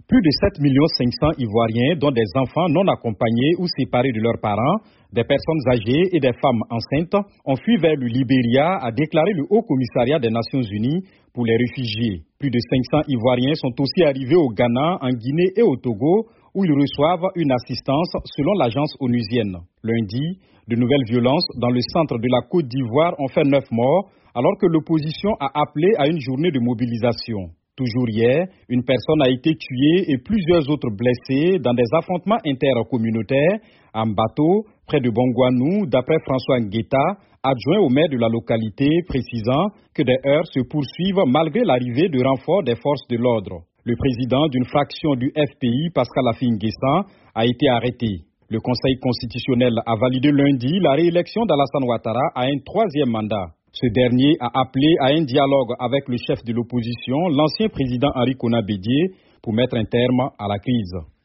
Plus de 7,5 millions Ivoiriens, dont des enfants non accompagnés ou séparés de leurs parents, des personnes âgées et des femmes enceintes, ont fui vers le Libéria, a déclaré le Haut Commissariat des Nations Unies pour les réfugiés. Plus de 500 Ivoiriens sont aussi arrivés au Ghana, en Guinée et au Togo, où ils reçoivent une assistance selon l'agence onusienne. Lundi, de nouvelles violences dans le centre de la Côte d'Ivoire ont fait 9 morts, alors que l'opposition a appelé à une journée de mobilisation. Toujours hier, une personne a été tuée et plusieurs autres blessés dans des affrontements intercommunautaires en bateau près de Bongouanou, d'après François Ngueta, adjoint au maire de la localité, précisant que des heurts se poursuivent malgré l'arrivée de renforts des forces de l'ordre. Le président d'une fraction du FPI, Pascal Affi-N'Guessan, a été arrêté. Le Conseil constitutionnel a validé lundi la réélection d'Alassane Ouattara à un 3e mandat. Ce dernier a appelé à un dialogue avec le chef de l'opposition, l'ancien président Henri Konan Bédié, pour mettre un terme à la crise.